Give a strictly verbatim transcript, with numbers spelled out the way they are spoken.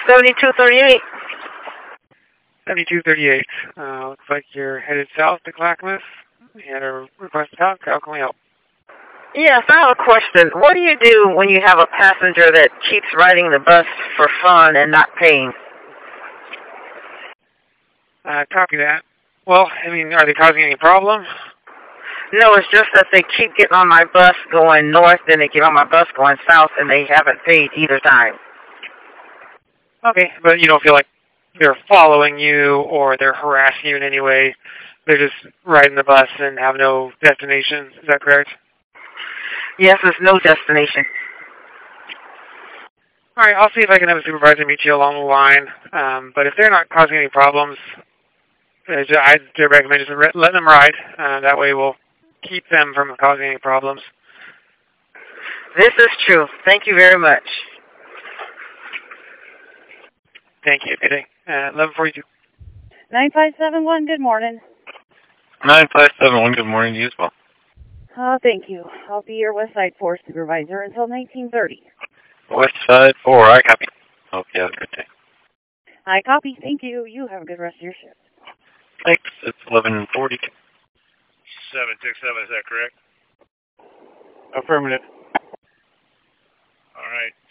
seventy-two thirty-eight. seventy-two thirty-eight. Uh, looks like you're headed south to Clackamas. We had a request to talk. How can we help? Yes, I have a question. What do you do when you have a passenger that keeps riding the bus for fun and not paying? Uh, copy that. Well, I mean, are they causing any problem? No, it's just that they keep getting on my bus going north, then they get on my bus going south, and they haven't paid either time. Okay, but you don't feel like they're following you or they're harassing you in any way. They're just riding the bus and have no destination. Is that correct? Yes, there's no destination. All right, I'll see if I can have a supervisor meet you along the line. Um, but if they're not causing any problems, I'd recommend just letting them ride. Uh, that way we'll keep them from causing any problems. This is true. Thank you very much. Thank you. Good day. Uh, eleven forty-two. nine five seven one, good morning. nine five seven one, good morning to you as well. Oh, thank you. I'll be your West Side four supervisor until nineteen thirty. West Side four, I copy. Hope you have a good day. I copy. Thank you. You have a good rest of your shift. Thanks. It's eleven forty-two. seven six seven, is that correct? Affirmative. All right.